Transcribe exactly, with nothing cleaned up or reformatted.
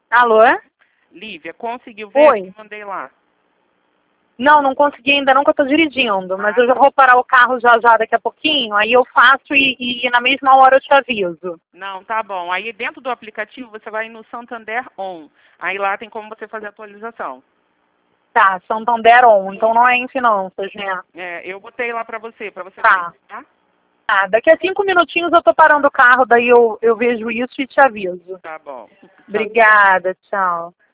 Alô? Lívia, conseguiu ver? Oi. Que mandei lá. Não, não consegui ainda não, que eu tô dirigindo. Mas Ah, eu já vou parar o carro já já daqui a pouquinho. Aí eu faço e, e na mesma hora eu te aviso. não, tá bom. Aí dentro do aplicativo você vai no Santander On. Aí lá tem como você fazer a atualização. Tá, Santander On. Então não é em finanças, né? É, eu botei lá pra você, pra você Tá. ver, tá? Tá, daqui a cinco minutinhos eu tô parando o carro, daí eu, eu vejo isso e te aviso. Tá bom. Tchau, tchau. Obrigada, tchau.